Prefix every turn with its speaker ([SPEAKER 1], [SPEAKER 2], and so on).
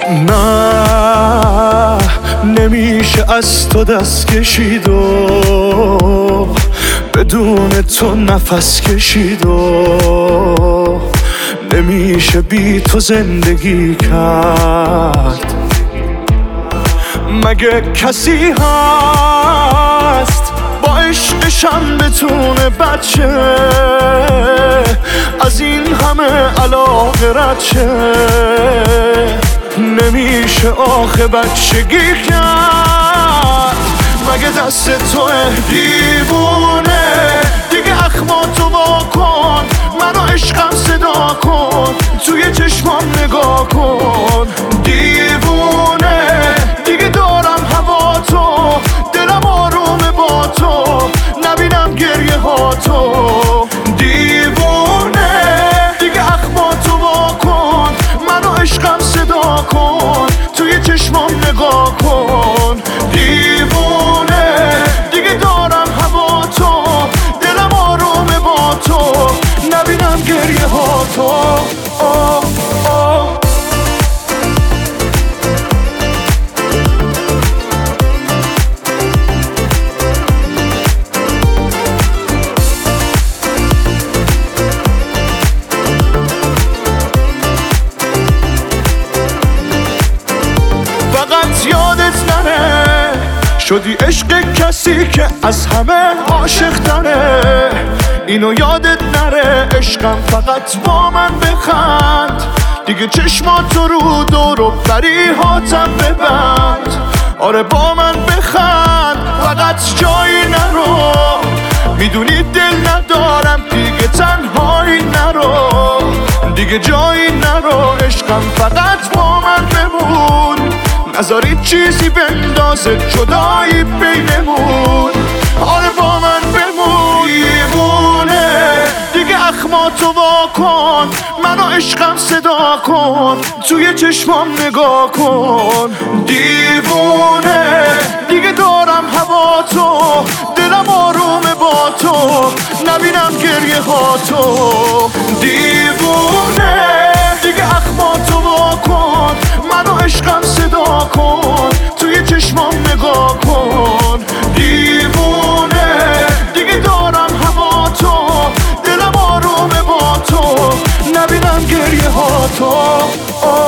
[SPEAKER 1] نه نمیشه از تو دست کشید و بدون تو نفس کشید و نمیشه بی تو زندگی کرد. مگه کسی هست با عشقشم بتونه بچه از این همه علاقه رد شه؟ نمیشه آخه بچگی کرد. مگه دست توه دیوونه دیگه اخماتو وا کن، منو عشقم صدا کن، توی چشمام نگاه کن. دیوونه دیگه دارم هوا تو، دلم آرومه با تو، نبینم گریه ها تو. دیوونه دیگه اخماتو وا کن، منو عشقم صدا کن، توی چشمام نگاه کن. دیوونه دیگه دارم هوا تو، دلم آرومه با تو، نبینم گریه ها تو. فقط یادت نره شدی عشق کسی که از همه عاشق تره. اینو یادت نره عشقم فقط با من بخند، دیگه چشماتو رو دور و بریهاتم ببند. آره با من بخند فقط جایی نرو، میدونی دل ندارم دیگه تنهایی نرو، دیگه جایی نرو عشقم فقط با من بمون. نذاری چیزی بندازه جدایی بینمون، آره با من بمون. دیوونه دیگه اخماتو وا کن، منو عشقم صدا کن، توی چشمام نگاه کن. دیوونه دیگه دارم هوا تو، دلم آرومه با تو، نبینم گریه ها تو. دیوونه دیگه اخماتو وا کن، منو عشقم صدا کن، توی چشمام نگاه کن. دیوونه دیگه دارم هوا تو، دلم آرومه با تو، نبینم گریه ها تو.